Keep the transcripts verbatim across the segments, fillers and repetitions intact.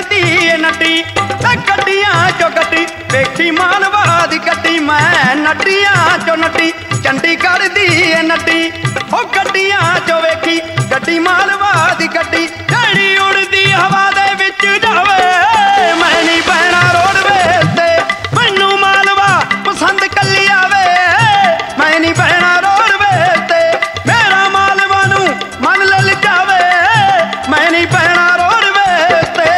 दी Nutty गड्डियां चो गड्डी वेखी मालवा दी गड्डी मैं नट्टियां चो नट्टी चंडीगढ़ दी नट्टी ओ गड्डियां चो वेखी गड्डी मालवा दी गड्डी जेड़ी उड़दी हवा दे विच जावे मैं नहीं पैना रोडवेज ते मैनू मालवा पसंद कल्ली आवे मैं नहीं पैना रोडवेज ते मेरा मालवा नू मन लल जावे मैं नहीं पैना रोडवेज ते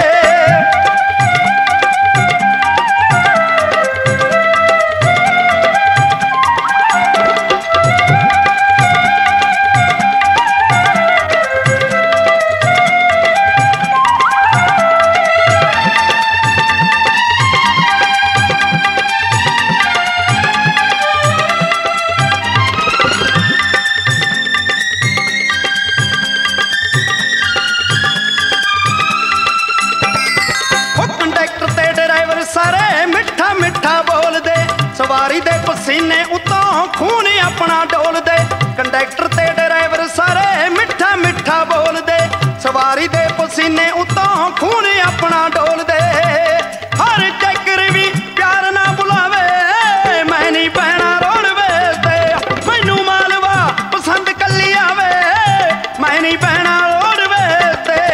सारे मिठा मिठा बोल दे सवारी दे पसीने उतों खून अपना डोल दे कंडक्टर ते ड्राइवर सारे मिठा मिठा बोल दे सवारी दे पसीने उतों खून अपना डोल दे हर चक्कर भी प्यार ना बुलावे मैं नहीं पैना रोडवेज ते मैनू मालवा पसंद कल्ली आवे मैं नहीं पैना रोडवेज ते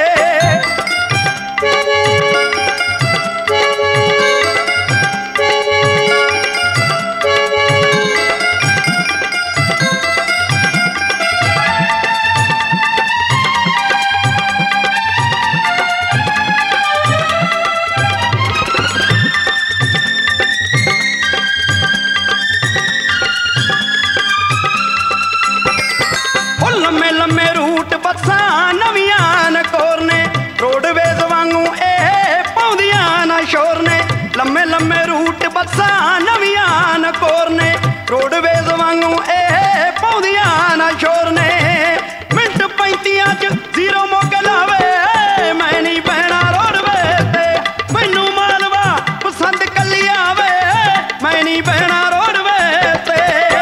लम्मे लम्मे रूट बसां नवियां न कोरने रोडवेज वांगू ए पौंदियां न शोर ने लम्मे लम्मे रूट बसां नवियां न कोरने रोडवेज वांगू ए पौंदियां न शोर ने मिंट पैंतियां च जीरो मोके लावे मैं नहीं पैना रोडवेज ते मैनू मालवा पसंद कल्ली आवे मैं नहीं पैना रोडवेज ते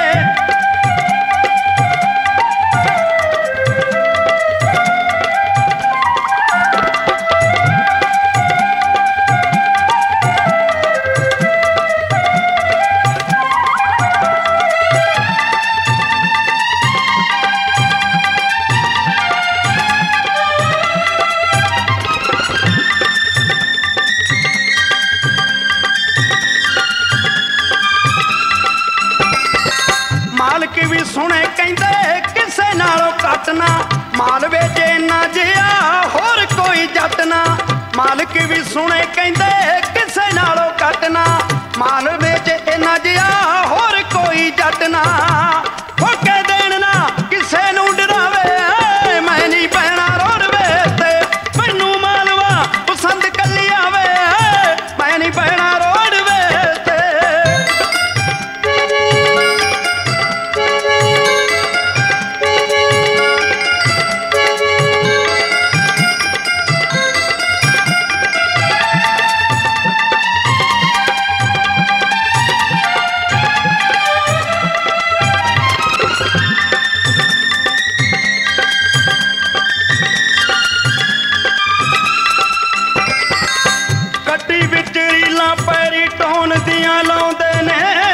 मालक भी सुने कहंदे किसे नालों कटना माल वेचे ना जिया होर कोई जटना मालक भी सुने कहंदे किसे नालों कटना माल वेचे ना जिया होर कोई जटना होके देन ना किसे नू डरावे मैं नहीं पैना रोडवेज ते मैनू मालवा पसंद कल्ली आवे मैं नहीं पैना रोडवेज ते गड्डी विच रीलां पैरी टोन दियां लाउंदे ने